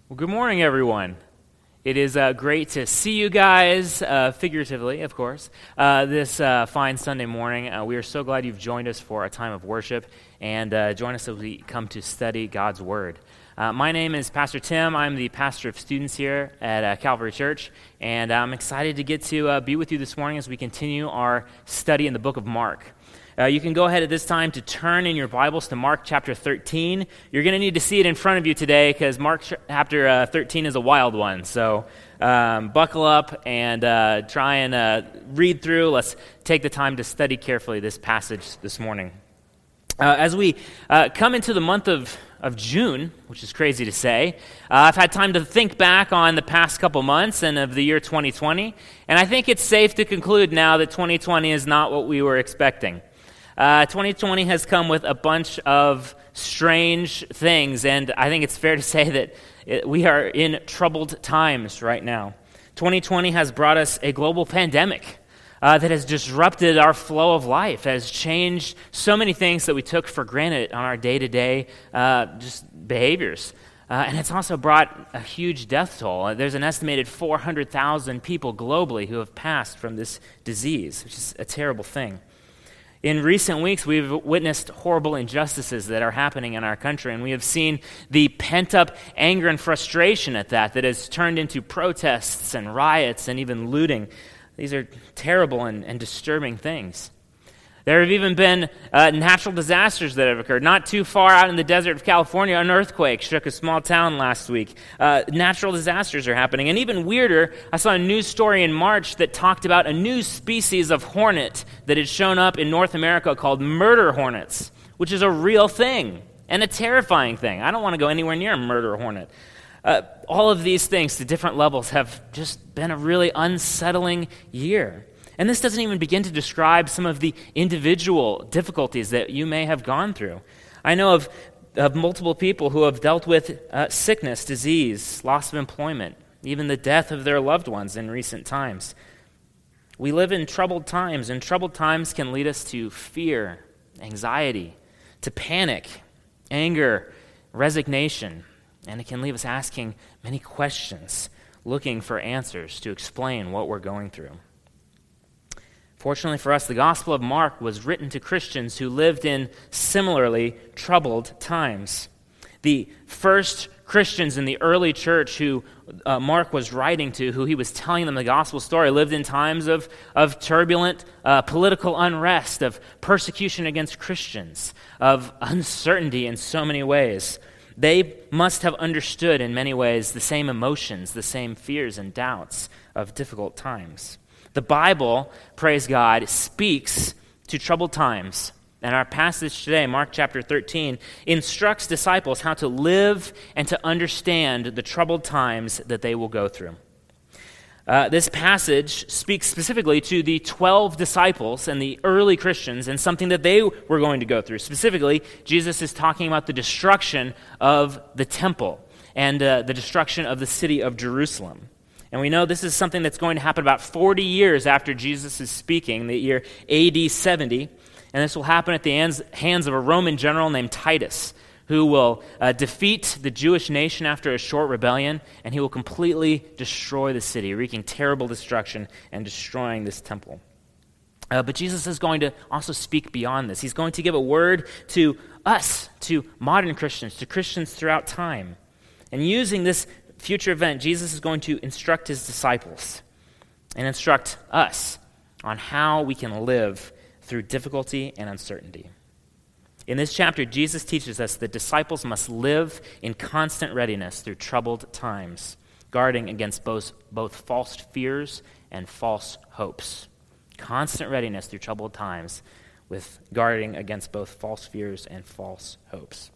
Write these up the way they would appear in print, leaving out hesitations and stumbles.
Well, good morning, everyone. It is great to see you guys, figuratively, of course, this fine Sunday morning. We are so glad you've joined us for a time of worship and join us as we come to study God's Word. My name is Pastor Tim. I'm the pastor of students here at Calvary Church, and I'm excited to get to be with you this morning as we continue our study in the book of Mark. You can go ahead at this time to turn in your Bibles to Mark chapter 13. You're going to need to see it in front of you today because Mark chapter 13 is a wild one. So buckle up and try and read through. Let's take the time to study carefully this passage this morning. As we come into the month of June, which is crazy to say, I've had time to think back on the past couple months and of the year 2020, and I think it's safe to conclude now that 2020 is not what we were expecting. 2020 has come with a bunch of strange things, and I think it's fair to say that we are in troubled times right now. 2020 has brought us a global pandemic that has disrupted our flow of life, has changed so many things that we took for granted on our day-to-day just behaviors. And it's also brought a huge death toll. There's an estimated 400,000 people globally who have passed from this disease, which is a terrible thing. In recent weeks, we've witnessed horrible injustices that are happening in our country, and we have seen the pent-up anger and frustration at that has turned into protests and riots and even looting. These are terrible and disturbing things. There have even been natural disasters that have occurred. Not too far out in the desert of California, an earthquake shook a small town last week. Natural disasters are happening. And even weirder, I saw a news story in March that talked about a new species of hornet that had shown up in North America called murder hornets, which is a real thing and a terrifying thing. I don't want to go anywhere near a murder hornet. All of these things to different levels have just been a really unsettling year. And this doesn't even begin to describe some of the individual difficulties that you may have gone through. I know of multiple people who have dealt with sickness, disease, loss of employment, even the death of their loved ones in recent times. We live in troubled times, and troubled times can lead us to fear, anxiety, to panic, anger, resignation, and it can leave us asking many questions, looking for answers to explain what we're going through. Fortunately for us, the Gospel of Mark was written to Christians who lived in similarly troubled times. The first Christians in the early church who Mark was writing to, who he was telling them the gospel story, lived in times of turbulent political unrest, of persecution against Christians, of uncertainty in so many ways. They must have understood in many ways the same emotions, the same fears and doubts of difficult times. The Bible, praise God, speaks to troubled times. And our passage today, Mark chapter 13, instructs disciples how to live and to understand the troubled times that they will go through. This passage speaks specifically to the 12 disciples and the early Christians and something that they were going to go through. Specifically, Jesus is talking about the destruction of the temple and the destruction of the city of Jerusalem. And we know this is something that's going to happen about 40 years after Jesus is speaking, the year AD 70. And this will happen at the hands of a Roman general named Titus, who will defeat the Jewish nation after a short rebellion, and he will completely destroy the city, wreaking terrible destruction and destroying this temple. But Jesus is going to also speak beyond this. He's going to give a word to us, to modern Christians, to Christians throughout time. And using this future event, Jesus is going to instruct his disciples and instruct us on how we can live through difficulty and uncertainty. In this chapter, Jesus teaches us that disciples must live in constant readiness through troubled times, guarding against both false fears and false hopes. Constant readiness through troubled times with guarding against both false fears and false hopes.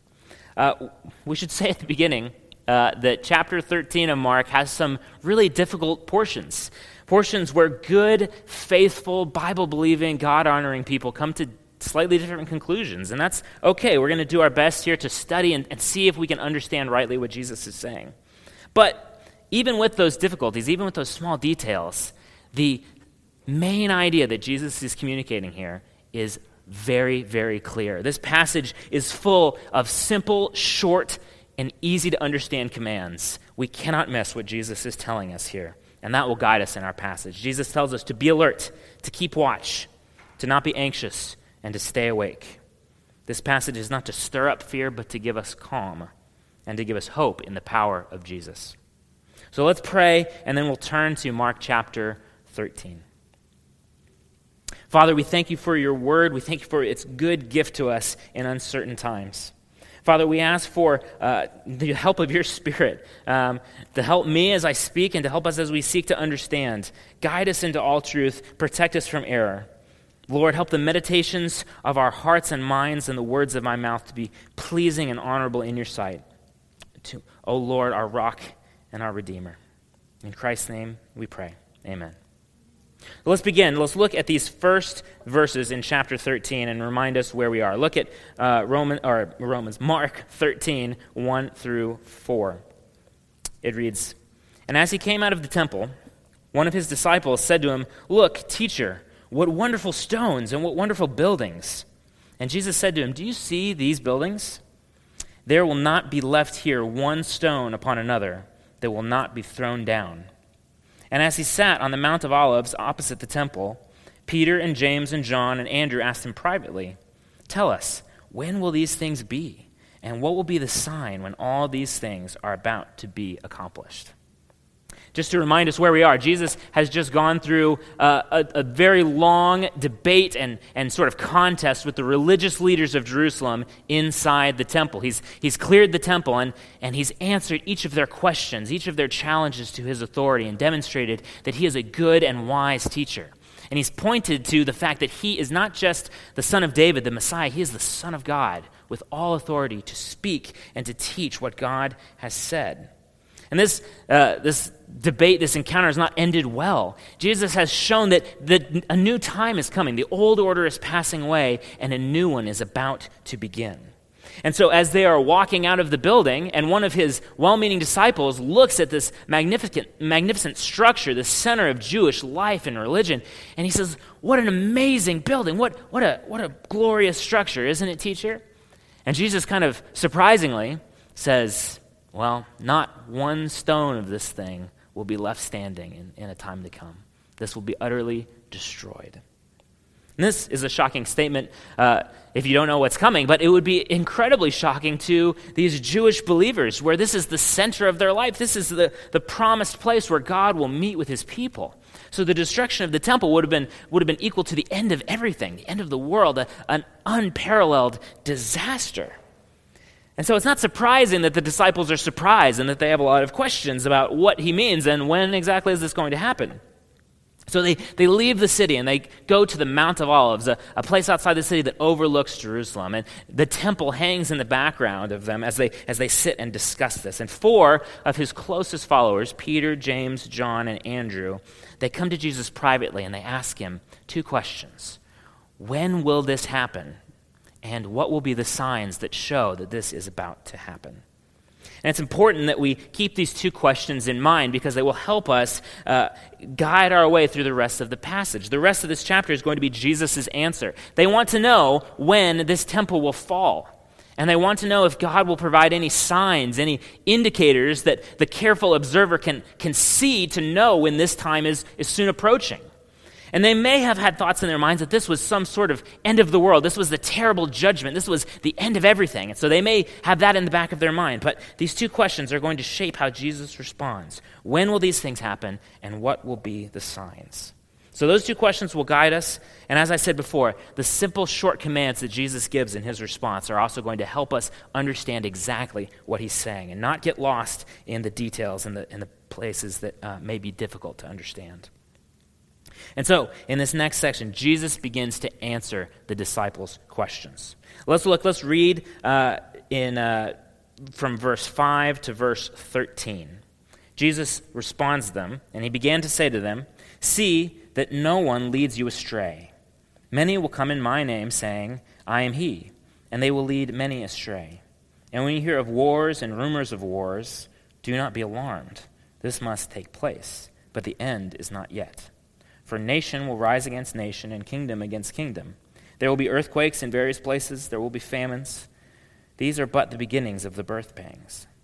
We should say at the beginning that chapter 13 of Mark has some really difficult portions where good, faithful, Bible-believing, God-honoring people come to slightly different conclusions, and that's okay. We're going to do our best here to study and see if we can understand rightly what Jesus is saying. But even with those difficulties, even with those small details, the main idea that Jesus is communicating here is very, very clear. This passage is full of simple, short, and easy to understand commands, we cannot miss what Jesus is telling us here. And that will guide us in our passage. Jesus tells us to be alert, to keep watch, to not be anxious, and to stay awake. This passage is not to stir up fear, but to give us calm and to give us hope in the power of Jesus. So let's pray, and then we'll turn to Mark chapter 13. Father, we thank you for your word. We thank you for its good gift to us in uncertain times. Father, we ask for the help of your Spirit to help me as I speak and to help us as we seek to understand. Guide us into all truth. Protect us from error. Lord, help the meditations of our hearts and minds and the words of my mouth to be pleasing and honorable in your sight. O Lord, our rock and our Redeemer. In Christ's name we pray. Amen. Let's begin. Let's look at these first verses in chapter 13 and remind us where we are. Look at Mark 13, 1 through 4. It reads, "And as he came out of the temple, one of his disciples said to him, 'Look, teacher, what wonderful stones and what wonderful buildings.' And Jesus said to him, 'Do you see these buildings? There will not be left here one stone upon another that will not be thrown down.' And as he sat on the Mount of Olives opposite the temple, Peter and James and John and Andrew asked him privately, 'Tell us, when will these things be? And what will be the sign when all these things are about to be accomplished?'" Just to remind us where we are, Jesus has just gone through a very long debate and sort of contest with the religious leaders of Jerusalem inside the temple. He's cleared the temple and he's answered each of their questions, each of their challenges to his authority, and demonstrated that he is a good and wise teacher. And he's pointed to the fact that he is not just the Son of David, the Messiah, he is the Son of God with all authority to speak and to teach what God has said. And this debate, this encounter has not ended well. Jesus has shown that a new time is coming. The old order is passing away, and a new one is about to begin. And so as they are walking out of the building, and one of his well-meaning disciples looks at this magnificent structure, the center of Jewish life and religion, and he says, "What an amazing building. What a glorious structure, isn't it, teacher?" And Jesus kind of surprisingly says, "Well, not one stone of this thing will be left standing in a time to come. This will be utterly destroyed." And this is a shocking statement if you don't know what's coming, but it would be incredibly shocking to these Jewish believers where this is the center of their life. This is the promised place where God will meet with his people. So the destruction of the temple would have been equal to the end of everything, the end of the world, an unparalleled disaster. And so it's not surprising that the disciples are surprised and that they have a lot of questions about what he means and when exactly is this going to happen. So they leave the city and they go to the Mount of Olives, a place outside the city that overlooks Jerusalem. And the temple hangs in the background of them as they sit and discuss this. And four of his closest followers, Peter, James, John, and Andrew, they come to Jesus privately and they ask him two questions. When will this happen? And what will be the signs that show that this is about to happen? And it's important that we keep these two questions in mind because they will help us guide our way through the rest of the passage. The rest of this chapter is going to be Jesus' answer. They want to know when this temple will fall. And they want to know if God will provide any signs, any indicators that the careful observer can see to know when this time is soon approaching. And they may have had thoughts in their minds that this was some sort of end of the world. This was the terrible judgment. This was the end of everything. And so they may have that in the back of their mind. But these two questions are going to shape how Jesus responds. When will these things happen, and what will be the signs? So those two questions will guide us. And as I said before, the simple, short commands that Jesus gives in his response are also going to help us understand exactly what he's saying and not get lost in the details and the places that may be difficult to understand. And so, in this next section, Jesus begins to answer the disciples' questions. Let's read from verse 5 to verse 13. Jesus responds to them, and he began to say to them, "See that no one leads you astray. Many will come in my name, saying, 'I am he,' and they will lead many astray. And when you hear of wars and rumors of wars, do not be alarmed. This must take place, but the end is not yet. For nation will rise against nation and kingdom against kingdom. There will be earthquakes in various places. There will be famines. These are but the beginnings of the birth pangs.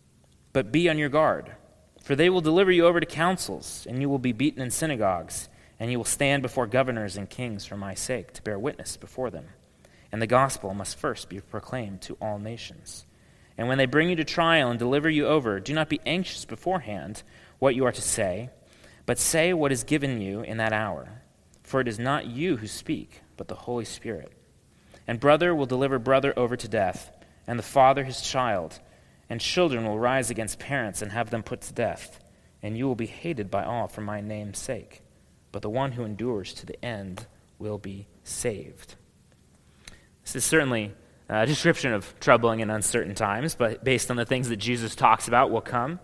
But be on your guard, for they will deliver you over to councils, and you will be beaten in synagogues, and you will stand before governors and kings for my sake, to bear witness before them. And the gospel must first be proclaimed to all nations. And when they bring you to trial and deliver you over, do not be anxious beforehand what you are to say, but say what is given you in that hour. For it is not you who speak, but the Holy Spirit. And brother will deliver brother over to death, and the father his child, and children will rise against parents and have them put to death. And you will be hated by all for my name's sake. But the one who endures to the end will be saved. This is certainly a description of troubling and uncertain times, but based on the things that Jesus talks about will come.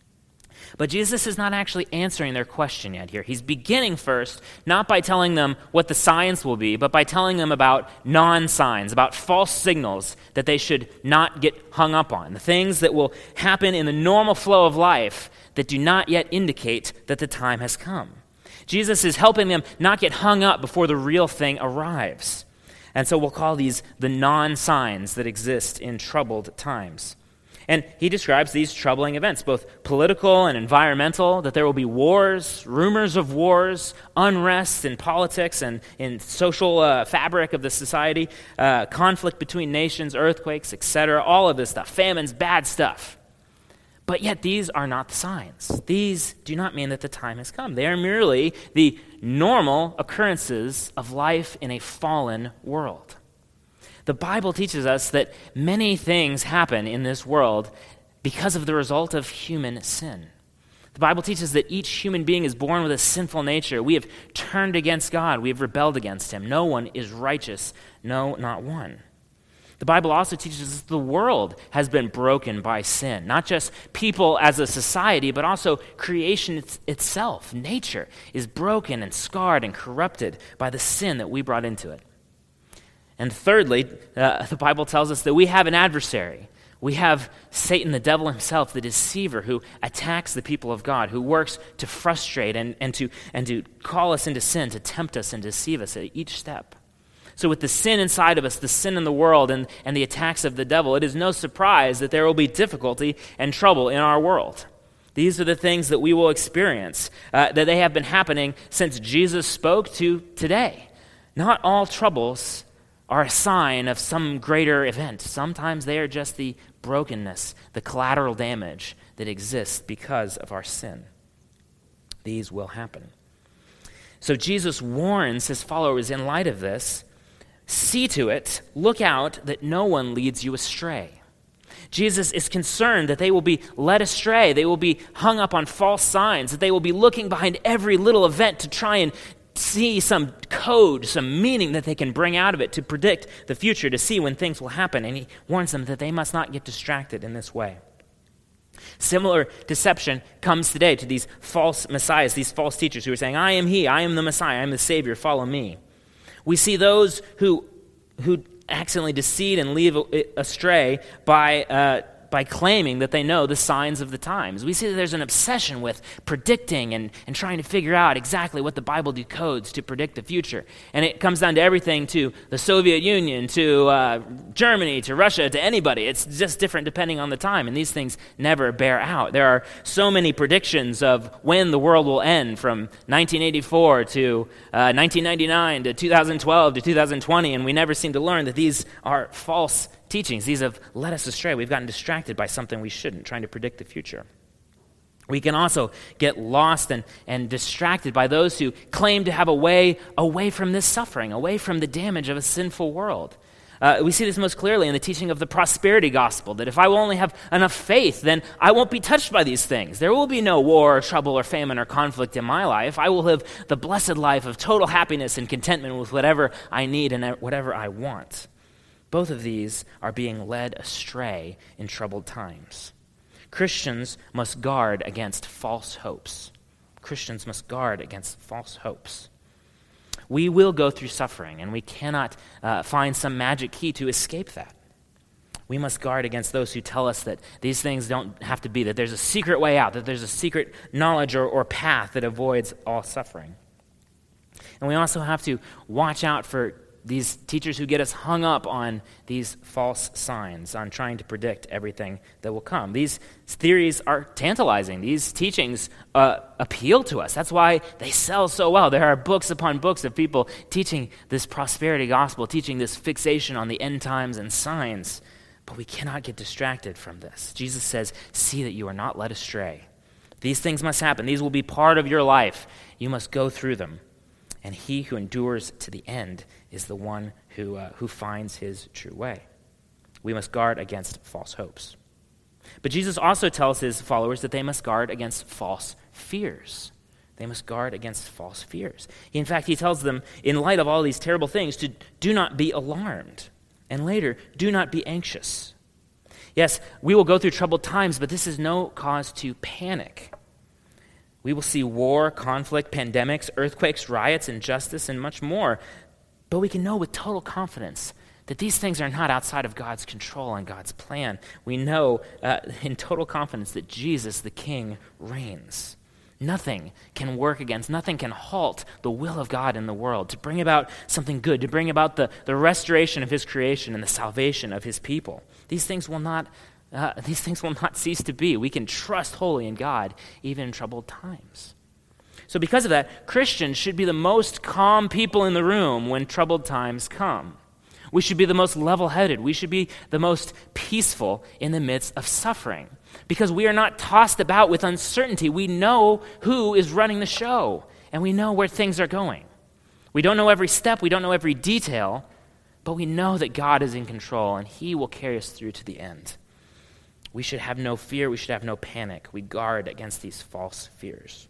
But Jesus is not actually answering their question yet here. He's beginning first, not by telling them what the signs will be, but by telling them about non-signs, about false signals that they should not get hung up on, the things that will happen in the normal flow of life that do not yet indicate that the time has come. Jesus is helping them not get hung up before the real thing arrives. And so we'll call these the non-signs that exist in troubled times. And he describes these troubling events, both political and environmental, that there will be wars, rumors of wars, unrest in politics and in social fabric of the society, conflict between nations, earthquakes, etc., all of this stuff, famines, bad stuff. But yet these are not the signs. These do not mean that the time has come. They are merely the normal occurrences of life in a fallen world. The Bible teaches us that many things happen in this world because of the result of human sin. The Bible teaches that each human being is born with a sinful nature. We have turned against God. We have rebelled against him. No one is righteous. No, not one. The Bible also teaches us that the world has been broken by sin. Not just people as a society, but also creation itself. Nature is broken and scarred and corrupted by the sin that we brought into it. And thirdly, the Bible tells us that we have an adversary. We have Satan, the devil himself, the deceiver, who attacks the people of God, who works to frustrate and to call us into sin, to tempt us and deceive us at each step. So with the sin inside of us, the sin in the world, and the attacks of the devil, it is no surprise that there will be difficulty and trouble in our world. These are the things that we will experience, that they have been happening since Jesus spoke to today. Not all troubles are a sign of some greater event. Sometimes they are just the brokenness, the collateral damage that exists because of our sin. These will happen. So Jesus warns his followers in light of this, see to it, look out that no one leads you astray. Jesus is concerned that they will be led astray, they will be hung up on false signs, that they will be looking behind every little event to try and see some code, some meaning that they can bring out of it to predict the future, to see when things will happen. And he warns them that they must not get distracted in this way. Similar deception comes today to these false messiahs, these false teachers who are saying, I am he, I am the Messiah, I am the Savior, follow me. We see those who accidentally deceive and lead astray by claiming that they know the signs of the times. We see that there's an obsession with predicting and trying to figure out exactly what the Bible decodes to predict the future. And it comes down to everything, to the Soviet Union, to Germany, to Russia, to anybody. It's just different depending on the time, and these things never bear out. There are so many predictions of when the world will end, from 1984 to 1999 to 2012 to 2020, and we never seem to learn that these are false teachings. These have led us astray. We've gotten distracted by something we shouldn't, trying to predict the future. We can also get lost and distracted by those who claim to have a way away from this suffering, away from the damage of a sinful world. We see this most clearly in the teaching of the prosperity gospel, that if I will only have enough faith, then I won't be touched by these things. There will be no war or trouble or famine or conflict in my life. I will live the blessed life of total happiness and contentment with whatever I need and whatever I want. Both of these are being led astray in troubled times. Christians must guard against false hopes. Christians must guard against false hopes. We will go through suffering, and we cannot find some magic key to escape that. We must guard against those who tell us that these things don't have to be, that there's a secret way out, that there's a secret knowledge or path that avoids all suffering. And we also have to watch out for these teachers who get us hung up on these false signs, on trying to predict everything that will come. These theories are tantalizing. These teachings appeal to us. That's why they sell so well. There are books upon books of people teaching this prosperity gospel, teaching this fixation on the end times and signs. But we cannot get distracted from this. Jesus says, see that you are not led astray. These things must happen. These will be part of your life. You must go through them. And he who endures to the end is the one who finds his true way. We must guard against false hopes. But Jesus also tells his followers that they must guard against false fears. They must guard against false fears. In fact, he tells them, in light of all these terrible things, to do not be alarmed. And later, do not be anxious. Yes, we will go through troubled times, but this is no cause to panic. We will see war, conflict, pandemics, earthquakes, riots, injustice, and much more. But we can know with total confidence that these things are not outside of God's control and God's plan. We know in total confidence that Jesus, the King, reigns. Nothing can work against, nothing can halt the will of God in the world to bring about something good, to bring about the restoration of his creation and the salvation of his people. These things will not cease to be. We can trust wholly in God, even in troubled times. So because of that, Christians should be the most calm people in the room when troubled times come. We should be the most level-headed. We should be the most peaceful in the midst of suffering. Because we are not tossed about with uncertainty. We know who is running the show, and we know where things are going. We don't know every step, we don't know every detail, but we know that God is in control, and he will carry us through to the end. We should have no fear, we should have no panic. We guard against these false fears.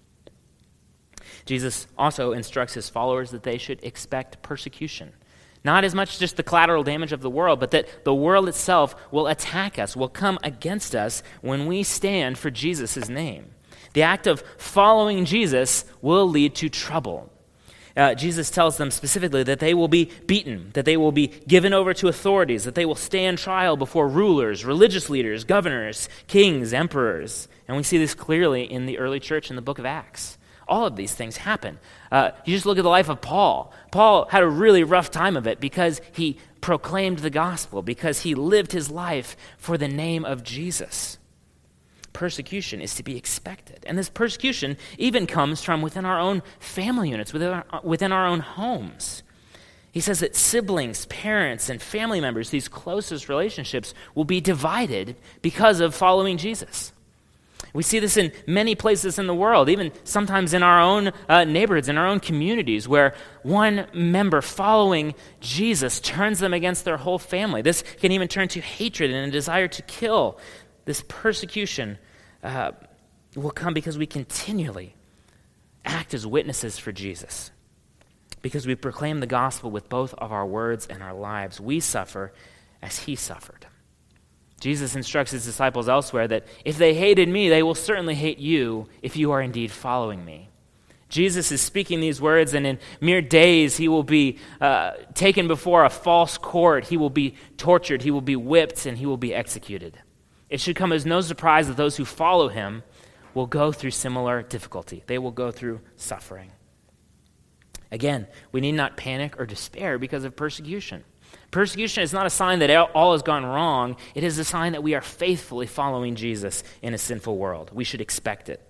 Jesus also instructs his followers that they should expect persecution. Not as much just the collateral damage of the world, but that the world itself will attack us, will come against us when we stand for Jesus' name. The act of following Jesus will lead to trouble. Jesus tells them specifically that they will be beaten, that they will be given over to authorities, that they will stand trial before rulers, religious leaders, governors, kings, emperors. And we see this clearly in the early church in the book of Acts. All of these things happen. You just look at the life of Paul. Paul had a really rough time of it because he proclaimed the gospel, because he lived his life for the name of Jesus. Persecution is to be expected. And this persecution even comes from within our own family units, within our own homes. He says that siblings, parents, and family members, these closest relationships, will be divided because of following Jesus. We see this in many places in the world, even sometimes in our own neighborhoods, in our own communities, where one member following Jesus turns them against their whole family. This can even turn to hatred and a desire to kill. This persecution will come because we continually act as witnesses for Jesus. Because we proclaim the gospel with both of our words and our lives. We suffer as he suffered. Jesus instructs his disciples elsewhere that if they hated me, they will certainly hate you if you are indeed following me. Jesus is speaking these words, and in mere days he will be taken before a false court. He will be tortured, he will be whipped, and he will be executed. It should come as no surprise that those who follow him will go through similar difficulty. They will go through suffering. Again, we need not panic or despair because of persecution. Persecution is not a sign that all has gone wrong. It is a sign that we are faithfully following Jesus in a sinful world. We should expect it.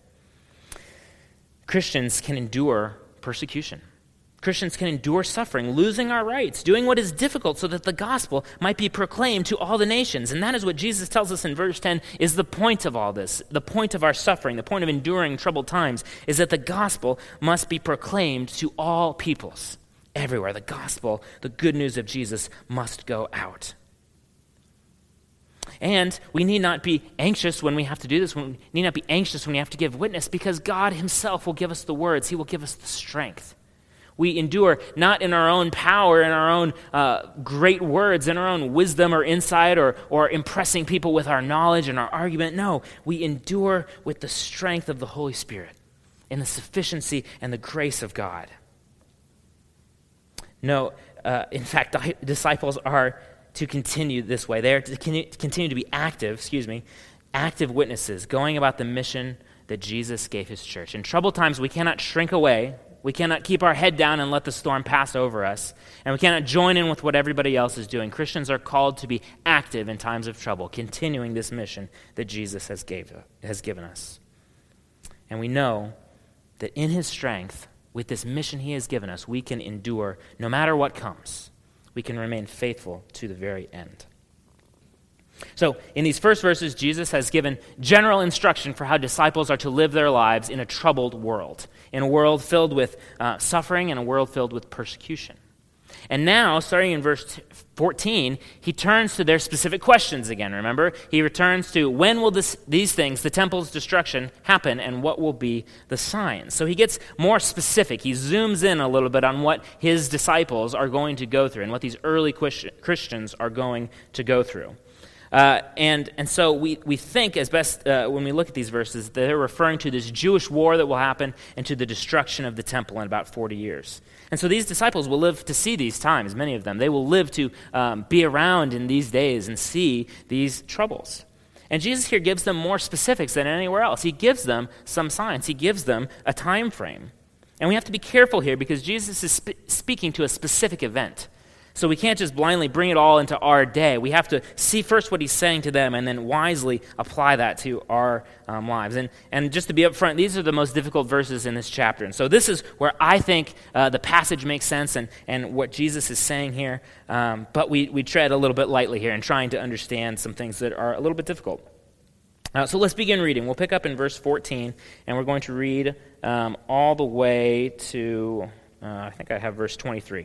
Christians can endure persecution. Christians can endure suffering, losing our rights, doing what is difficult so that the gospel might be proclaimed to all the nations. And that is what Jesus tells us in verse 10 is the point of all this. The point of our suffering, the point of enduring troubled times is that the gospel must be proclaimed to all peoples. Everywhere, the gospel, the good news of Jesus must go out. And we need not be anxious when we have to do this. We need not be anxious when we have to give witness because God himself will give us the words. He will give us the strength. We endure not in our own power, in our own great words, in our own wisdom or insight or impressing people with our knowledge and our argument. No, we endure with the strength of the Holy Spirit in the sufficiency and the grace of God. No, in fact, the disciples are to continue this way. They are to continue to be active witnesses, going about the mission that Jesus gave his church. In troubled times, we cannot shrink away We cannot keep our head down and let the storm pass over us. And we cannot join in with what everybody else is doing. Christians are called to be active in times of trouble, continuing this mission that Jesus has given us. And we know that in his strength, with this mission he has given us, we can endure no matter what comes. We can remain faithful to the very end. So, in these first verses, Jesus has given general instruction for how disciples are to live their lives in a troubled world, in a world filled with suffering and a world filled with persecution. And now, starting in verse 14, he turns to their specific questions again, remember? He returns to when will these things, the temple's destruction, happen, and what will be the signs? So he gets more specific. He zooms in a little bit on what his disciples are going to go through and what these early Christians are going to go through. And so we think as best when we look at these verses that they're referring to this Jewish war that will happen and to the destruction of the temple in about 40 years. And so these disciples will live to see these times, many of them. They will live to be around in these days and see these troubles. And Jesus here gives them more specifics than anywhere else. He gives them some signs. He gives them a time frame. And we have to be careful here because Jesus is speaking to a specific event. So we can't just blindly bring it all into our day. We have to see first what he's saying to them and then wisely apply that to our lives. And just to be upfront, these are the most difficult verses in this chapter. And so this is where I think the passage makes sense and what Jesus is saying here. But we tread a little bit lightly here in trying to understand some things that are a little bit difficult. So let's begin reading. We'll pick up in verse 14, and we're going to read all the way to, I think I have verse 23.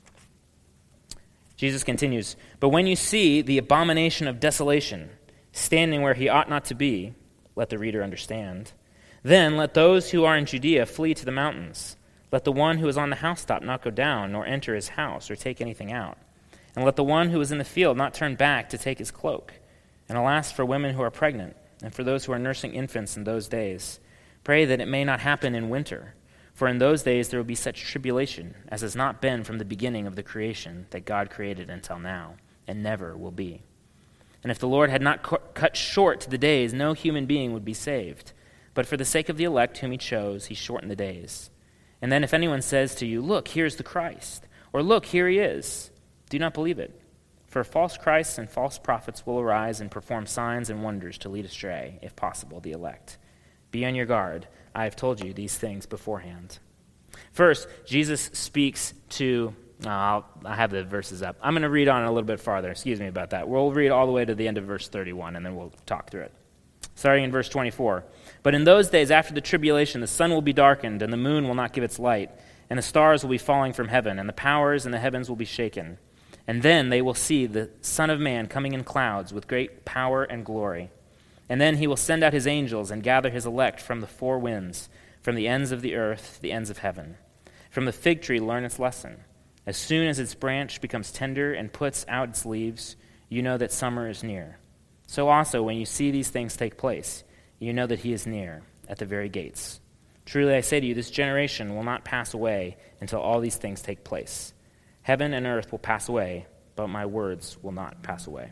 Jesus continues, "But when you see the abomination of desolation standing where he ought not to be," let the reader understand, "then let those who are in Judea flee to the mountains. Let the one who is on the housetop not go down, nor enter his house, or take anything out. And let the one who is in the field not turn back to take his cloak. And alas for women who are pregnant, and for those who are nursing infants in those days. Pray that it may not happen in winter. For in those days there will be such tribulation as has not been from the beginning of the creation that God created until now, and never will be. And if the Lord had not cut short the days, no human being would be saved. But for the sake of the elect whom he chose, he shortened the days. And then if anyone says to you, 'Look, here's the Christ,' or 'Look, here he is,' do not believe it. For false Christs and false prophets will arise and perform signs and wonders to lead astray, if possible, the elect. Be on your guard. I have told you these things beforehand." First, Jesus speaks to, I have the verses up. I'm going to read on a little bit farther. Excuse me about that. We'll read all the way to the end of verse 31, and then we'll talk through it. Starting in verse 24. "But in those days after the tribulation, the sun will be darkened, and the moon will not give its light, and the stars will be falling from heaven, and the powers in the heavens will be shaken. And then they will see the Son of Man coming in clouds with great power and glory. And then he will send out his angels and gather his elect from the four winds, from the ends of the earth to the ends of heaven. From the fig tree learn its lesson. As soon as its branch becomes tender and puts out its leaves, you know that summer is near. So also when you see these things take place, you know that he is near, at the very gates. Truly I say to you, this generation will not pass away until all these things take place. Heaven and earth will pass away, but my words will not pass away."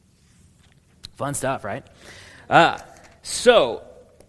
Fun stuff, right? So,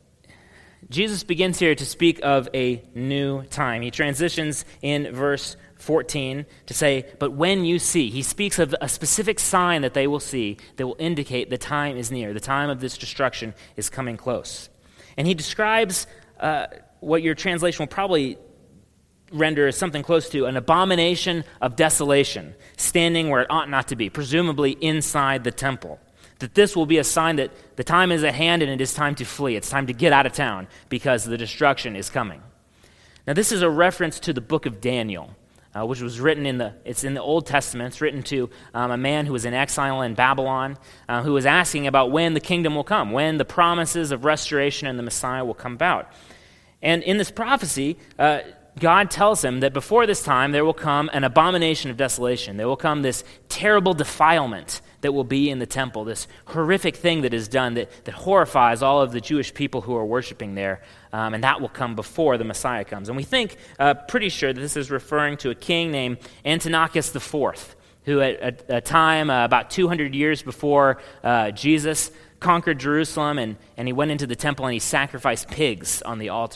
Jesus begins here to speak of a new time. He transitions in verse 14 to say, "But when you see," he speaks of a specific sign that they will see that will indicate the time is near, the time of this destruction is coming close. And he describes what your translation will probably render as something close to an abomination of desolation, standing where it ought not to be, presumably inside the temple. That this will be a sign that the time is at hand and it is time to flee. It's time to get out of town because the destruction is coming. Now this is a reference to the book of Daniel, which was written in the Old Testament. It's written to a man who was in exile in Babylon, who was asking about when the kingdom will come, when the promises of restoration and the Messiah will come about. And in this prophecy, God tells him that before this time there will come an abomination of desolation. There will come this terrible defilement that will be in the temple, this horrific thing that is done that horrifies all of the Jewish people who are worshiping there, and that will come before the Messiah comes. And we think, pretty sure that this is referring to a king named Antiochus IV, who at a time about 200 years before Jesus conquered Jerusalem, and he went into the temple and he sacrificed pigs on the altar.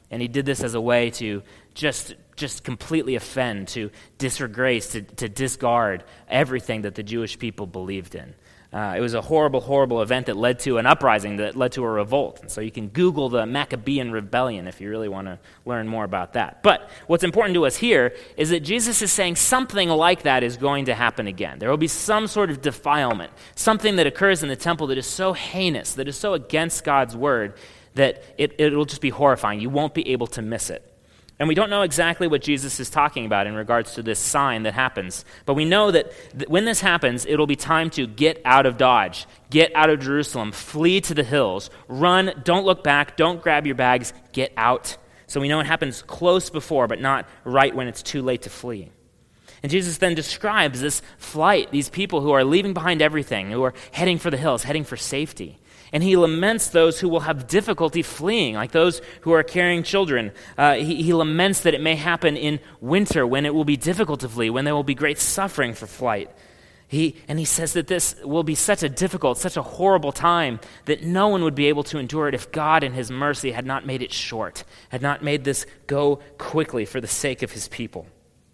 And he did this as a way to just completely offend, to disgrace, to discard everything that the Jewish people believed in. It was a horrible, horrible event that led to an uprising, that led to a revolt. And so you can Google the Maccabean Rebellion if you really want to learn more about that. But what's important to us here is that Jesus is saying something like that is going to happen again. There will be some sort of defilement, something that occurs in the temple that is so heinous, that is so against God's word, that it'll just be horrifying. You won't be able to miss it. And we don't know exactly what Jesus is talking about in regards to this sign that happens. But we know that when this happens, it'll be time to get out of Dodge, get out of Jerusalem, flee to the hills, run, don't look back, don't grab your bags, get out. So we know it happens close before, but not right when it's too late to flee. And Jesus then describes this flight, these people who are leaving behind everything, who are heading for the hills, heading for safety. And he laments those who will have difficulty fleeing, like those who are carrying children. He laments that it may happen in winter when it will be difficult to flee, when there will be great suffering for flight. He says that this will be such a difficult, such a horrible time that no one would be able to endure it if God in his mercy had not made it short, had not made this go quickly for the sake of his people.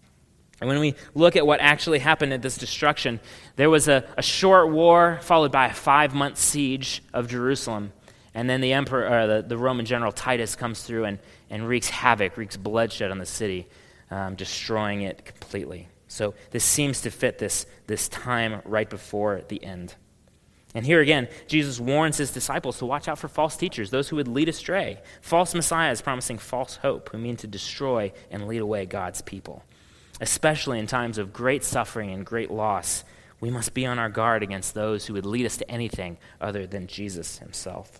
And when we look at what actually happened at this destruction, there was a short war followed by a 5-month siege of Jerusalem. And then the emperor, the Roman general Titus comes through and wreaks havoc, wreaks bloodshed on the city, destroying it completely. So this seems to fit this time right before the end. And here again, Jesus warns his disciples to watch out for false teachers, those who would lead astray, false messiahs promising false hope, who mean to destroy and lead away God's people. Especially in times of great suffering and great loss, we must be on our guard against those who would lead us to anything other than Jesus himself.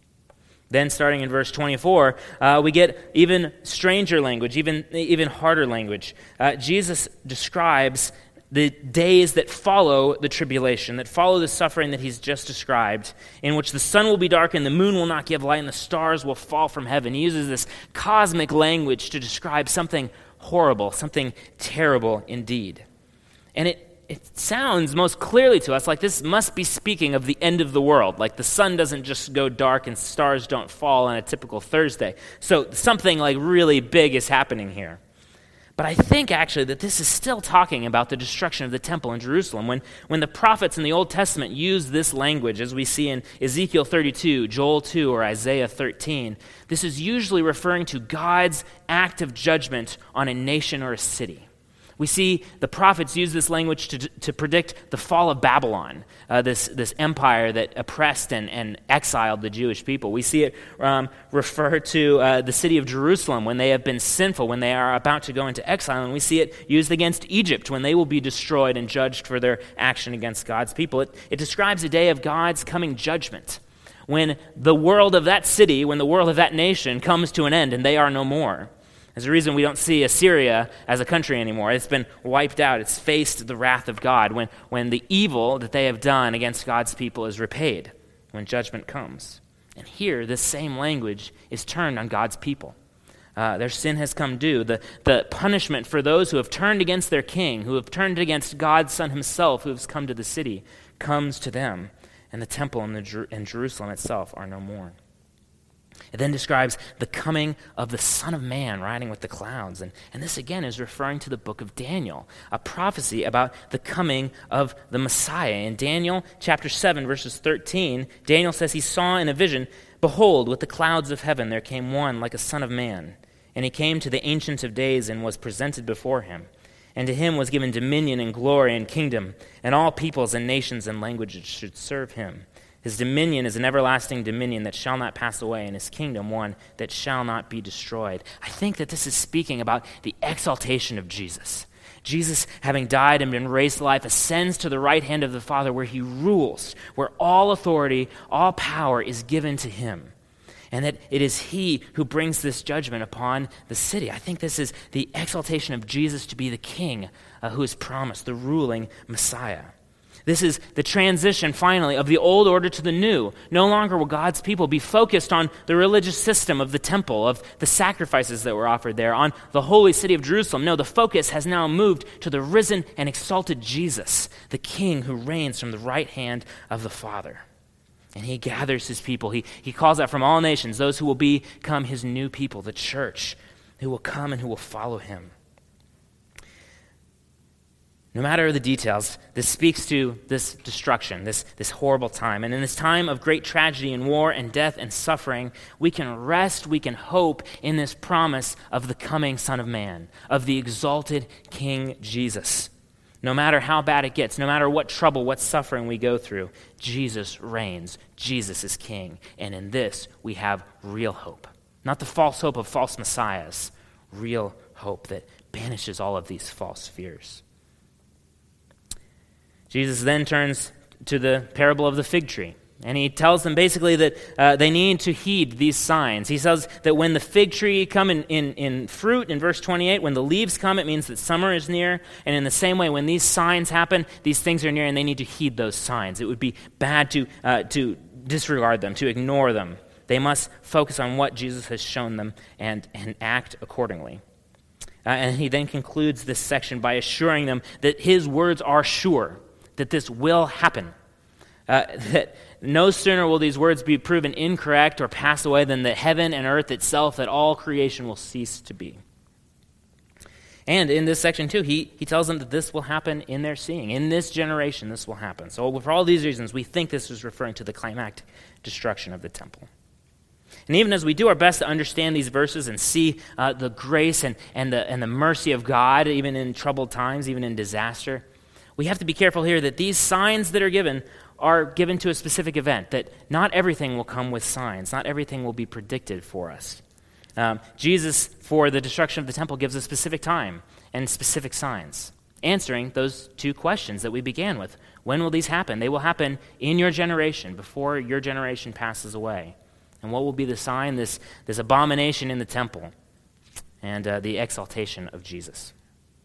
Then starting in verse 24, we get even stranger language, even harder language. Jesus describes the days that follow the tribulation, that follow the suffering that he's just described, in which the sun will be darkened, the moon will not give light, and the stars will fall from heaven. He uses this cosmic language to describe something horrible, something terrible indeed. And it sounds most clearly to us like this must be speaking of the end of the world, like the sun doesn't just go dark and stars don't fall on a typical Thursday. So something like really big is happening here. But I think actually that this is still talking about the destruction of the temple in Jerusalem. When the prophets in the Old Testament use this language, as we see in Ezekiel 32, Joel 2, or Isaiah 13, this is usually referring to God's act of judgment on a nation or a city. We see the prophets use this language to predict the fall of Babylon, this empire that oppressed and exiled the Jewish people. We see it refer to the city of Jerusalem when they have been sinful, when they are about to go into exile. And we see it used against Egypt when they will be destroyed and judged for their action against God's people. It describes a day of God's coming judgment, when the world of that city, when the world of that nation comes to an end and they are no more. There's a reason we don't see Assyria as a country anymore. It's been wiped out. It's faced the wrath of God when the evil that they have done against God's people is repaid, when judgment comes. And here, this same language is turned on God's people. Their sin has come due. The punishment for those who have turned against their king, who have turned against God's Son himself, who has come to the city, comes to them. And the temple and Jerusalem itself are no more. It then describes the coming of the Son of Man riding with the clouds. And this again is referring to the book of Daniel, a prophecy about the coming of the Messiah. In Daniel chapter 7, verses 13, Daniel says he saw in a vision, "Behold, with the clouds of heaven there came one like a son of man. And he came to the Ancient of Days and was presented before him. And to him was given dominion and glory and kingdom, and all peoples and nations and languages should serve him. His dominion is an everlasting dominion that shall not pass away, and his kingdom one that shall not be destroyed." I think that this is speaking about the exaltation of Jesus. Jesus, having died and been raised to life, ascends to the right hand of the Father, where he rules, where all authority, all power is given to him. And that it is he who brings this judgment upon the city. I think this is the exaltation of Jesus to be the king who is promised, the ruling Messiah. This is the transition, finally, of the old order to the new. No longer will God's people be focused on the religious system of the temple, of the sacrifices that were offered there, on the holy city of Jerusalem. No, the focus has now moved to the risen and exalted Jesus, the King who reigns from the right hand of the Father. And he gathers his people. He calls out from all nations those who will become his new people, the church, who will come and who will follow him. No matter the details, this speaks to this destruction, this horrible time. And in this time of great tragedy and war and death and suffering, we can rest, we can hope in this promise of the coming Son of Man, of the exalted King Jesus. No matter how bad it gets, no matter what trouble, what suffering we go through, Jesus reigns. Jesus is king. And in this, we have real hope. Not the false hope of false messiahs. Real hope that banishes all of these false fears. Jesus then turns to the parable of the fig tree. And he tells them basically that they need to heed these signs. He says that when the fig tree come in fruit, in verse 28, when the leaves come, it means that summer is near. And in the same way, when these signs happen, these things are near, and they need to heed those signs. It would be bad to disregard them, to ignore them. They must focus on what Jesus has shown them and act accordingly. And he then concludes this section by assuring them that his words are sure, that this will happen. That no sooner will these words be proven incorrect or pass away than that heaven and earth itself, that all creation will cease to be. And in this section too, he tells them that this will happen in their seeing. In this generation, this will happen. So for all these reasons, we think this is referring to the climactic destruction of the temple. And even as we do our best to understand these verses and see the grace and the mercy of God, even in troubled times, even in disaster, we have to be careful here that these signs that are given to a specific event, that not everything will come with signs. Not everything will be predicted for us. Jesus, for the destruction of the temple, gives a specific time and specific signs, answering those two questions that we began with. When will these happen? They will happen in your generation, before your generation passes away. And what will be the sign? This abomination in the temple and the exaltation of Jesus.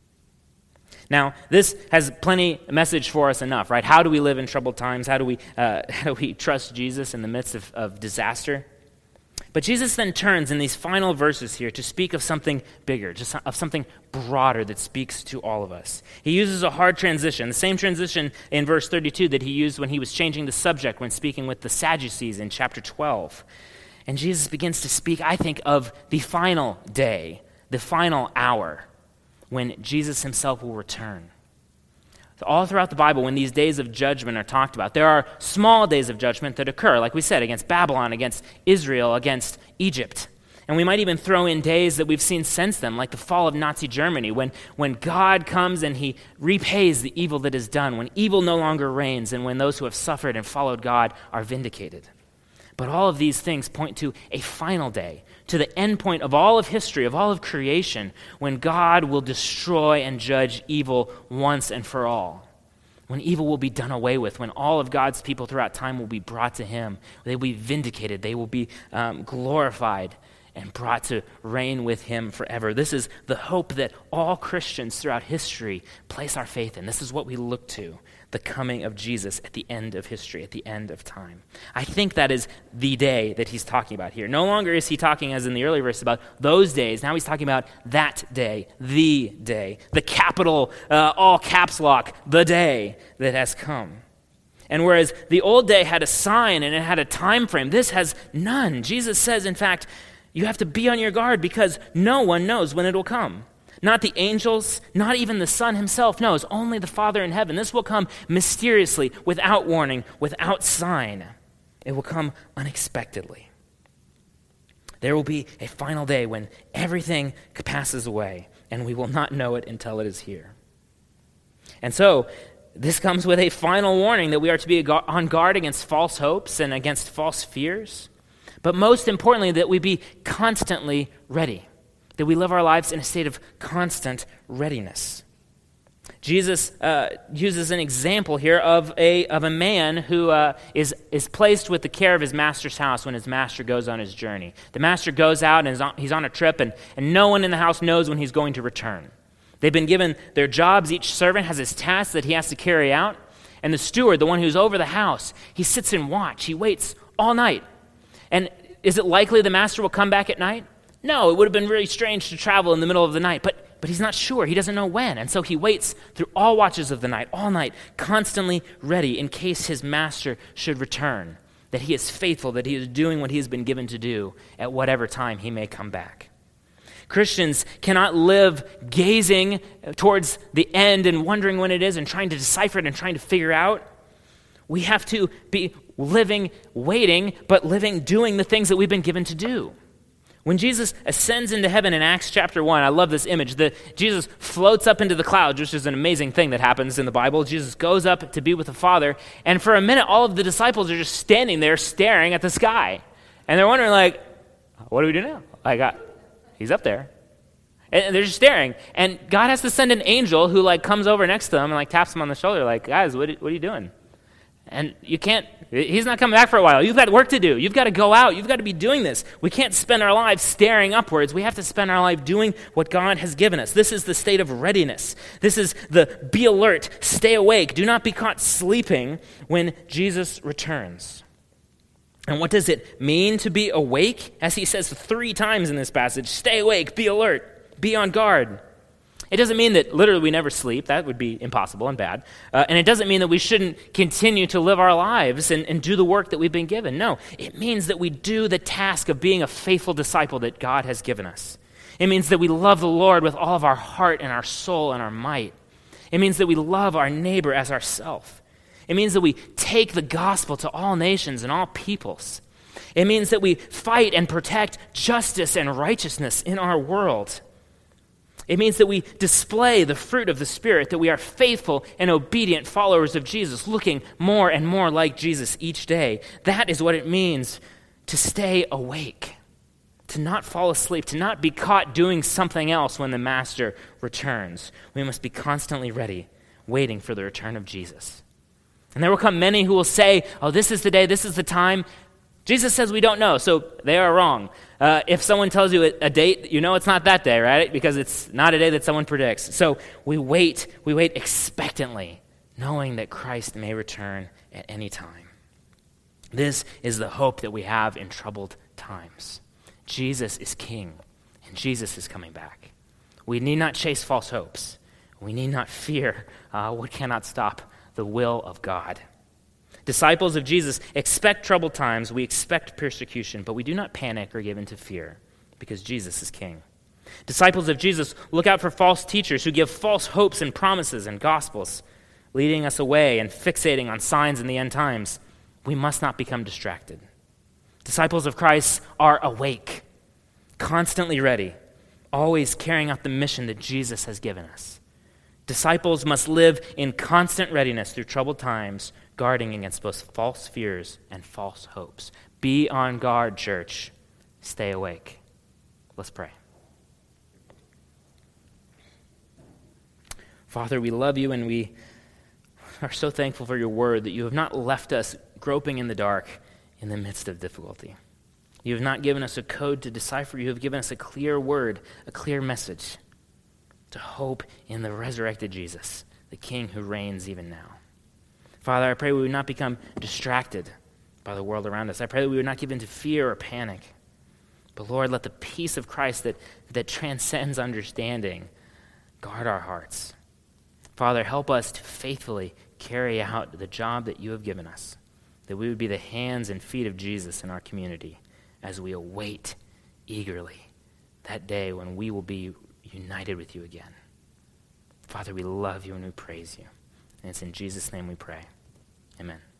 Now, this has plenty message for us enough, right? How do we live in troubled times? How do we trust Jesus in the midst of disaster? But Jesus then turns in these final verses here to speak of something bigger, just of something broader that speaks to all of us. He uses a hard transition, the same transition in verse 32 that he used when he was changing the subject when speaking with the Sadducees in chapter 12. And Jesus begins to speak, I think, of the final day, the final hour, when Jesus himself will return. So all throughout the Bible, when these days of judgment are talked about, there are small days of judgment that occur, like we said, against Babylon, against Israel, against Egypt. And we might even throw in days that we've seen since then, like the fall of Nazi Germany, when God comes and he repays the evil that is done, when evil no longer reigns, and when those who have suffered and followed God are vindicated. But all of these things point to a final day, to the end point of all of history, of all of creation, when God will destroy and judge evil once and for all. When evil will be done away with, when all of God's people throughout time will be brought to him. They will be vindicated, they will be glorified and brought to reign with him forever. This is the hope that all Christians throughout history place our faith in. This is what we look to, the coming of Jesus at the end of history, at the end of time. I think that is the day that he's talking about here. No longer is he talking, as in the early verse, about those days. Now he's talking about that day, the capital, all caps lock, the day that has come. And whereas the old day had a sign and it had a time frame, this has none. Jesus says, in fact, you have to be on your guard because no one knows when it will come. Not the angels, not even the Son himself knows, only the Father in heaven. This will come mysteriously, without warning, without sign. It will come unexpectedly. There will be a final day when everything passes away, and we will not know it until it is here. And so, this comes with a final warning that we are to be on guard against false hopes and against false fears. But most importantly, that we be constantly ready. That we live our lives in a state of constant readiness. Jesus uses an example here of a man who is placed with the care of his master's house when his master goes on his journey. The master goes out and he's on a trip, and no one in the house knows when he's going to return. They've been given their jobs. Each servant has his task that he has to carry out. And the steward, the one who's over the house, he sits in watch. He waits all night. And is it likely the master will come back at night? No, it would have been really strange to travel in the middle of the night, but he's not sure. He doesn't know when. And so he waits through all watches of the night, all night, constantly ready in case his master should return. that he is faithful, that he is doing what he has been given to do at whatever time he may come back. Christians cannot live gazing towards the end and wondering when it is and trying to decipher it and trying to figure out. We have to be living, waiting, but living, doing the things that we've been given to do. When Jesus ascends into heaven in Acts chapter 1, I love this image. Jesus floats up into the clouds, which is an amazing thing that happens in the Bible. Jesus goes up to be with the Father, and for a minute, all of the disciples are just standing there staring at the sky. And they're wondering, like, what do we do now? He's up there. And they're just staring. And God has to send an angel who, comes over next to them and, taps them on the shoulder, like, guys, what are you doing? And he's not coming back for a while. You've got work to do. You've got to go out. You've got to be doing this. We can't spend our lives staring upwards. We have to spend our life doing what God has given us. This is the state of readiness. This is the be alert, stay awake, do not be caught sleeping when Jesus returns. And what does it mean to be awake? As he says 3 times in this passage, stay awake, be alert, be on guard. It doesn't mean that literally we never sleep. That would be impossible and bad. And it doesn't mean that we shouldn't continue to live our lives and do the work that we've been given. No, it means that we do the task of being a faithful disciple that God has given us. It means that we love the Lord with all of our heart and our soul and our might. It means that we love our neighbor as ourselves. It means that we take the gospel to all nations and all peoples. It means that we fight and protect justice and righteousness in our world. It means that we display the fruit of the Spirit, that we are faithful and obedient followers of Jesus, looking more and more like Jesus each day. That is what it means to stay awake, to not fall asleep, to not be caught doing something else when the Master returns. We must be constantly ready, waiting for the return of Jesus. And there will come many who will say, oh, this is the day, this is the time. Jesus says we don't know, so they are wrong. If someone tells you a date, you know it's not that day, right? Because it's not a day that someone predicts. So we wait expectantly, knowing that Christ may return at any time. This is the hope that we have in troubled times. Jesus is King, and Jesus is coming back. We need not chase false hopes. We need not fear what cannot stop the will of God. Disciples of Jesus expect troubled times, we expect persecution, but we do not panic or give in to fear because Jesus is King. Disciples of Jesus look out for false teachers who give false hopes and promises and gospels, leading us away and fixating on signs in the end times. We must not become distracted. Disciples of Christ are awake, constantly ready, always carrying out the mission that Jesus has given us. Disciples must live in constant readiness through troubled times, guarding against both false fears and false hopes. Be on guard, church. Stay awake. Let's pray. Father, we love you and we are so thankful for your word that you have not left us groping in the dark in the midst of difficulty. You have not given us a code to decipher. You have given us a clear word, a clear message to hope in the resurrected Jesus, the King who reigns even now. Father, I pray we would not become distracted by the world around us. I pray that we would not give in to fear or panic. But Lord, let the peace of Christ that transcends understanding guard our hearts. Father, help us to faithfully carry out the job that you have given us, that we would be the hands and feet of Jesus in our community as we await eagerly that day when we will be united with you again. Father, we love you and we praise you. And it's in Jesus' name we pray. Amen.